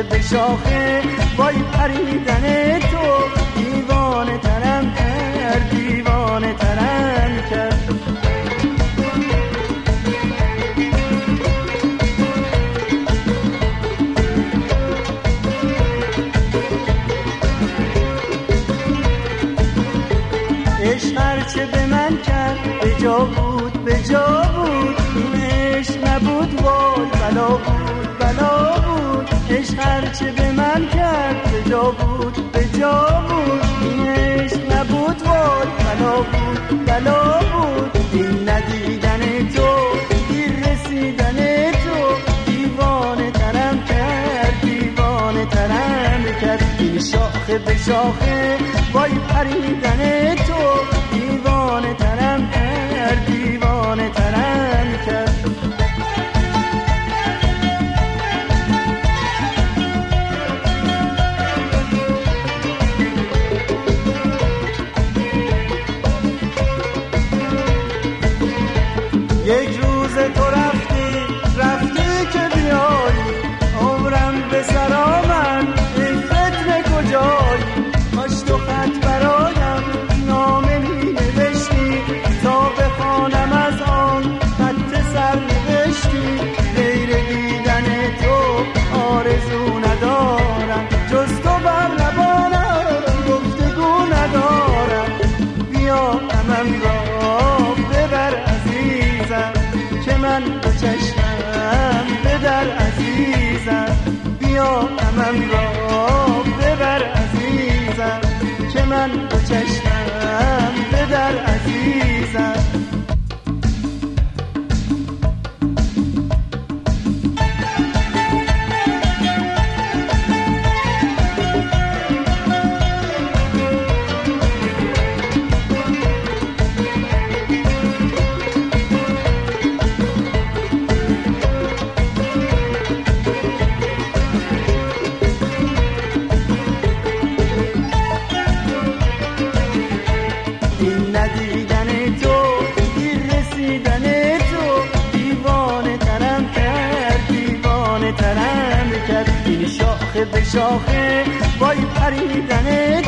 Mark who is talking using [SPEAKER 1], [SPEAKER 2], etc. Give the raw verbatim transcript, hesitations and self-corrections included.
[SPEAKER 1] به شاخه وای پریدن تو دیوانه ترم کرد دیوانه ترم کرد. عشق هرچه به من کرد به جا بود به جا بود این عشق نبود وای بلا بود بلا بود. عشق هرچه به من کرد به جا بود به جا بود این عشق نبود وای بلا بود بلا بود. این ندیدن تو دیر رسیدن تو دیوانه ترم کرد دیوانه ترم کرد. این شاخه به شاخه وای پریدن تو دیوانه ترم کرد دیوانه ترم کرد. یک روز تو رفتی رفتی که بیایی عمرم به سر آمد ای فتنه کجایی. کاش تو خط برایم نامه می نوشتی تا بخوانم از آن خط سر نوشتی. غیر دیدن تو آرزو ندارم جز تو بر لبانم گفتگو ندارم. بیا غمم را ببر عزیزم که من دو چشمم بدر عزیزم. بیا غمم را ببر عزیزم که من دو چشمم بدر عزیزم. ندیدن تو دیر رسیدن تو دیوانه ترم کرد دیوانه ترم کرد. این شاخه به شاخه وای پریدن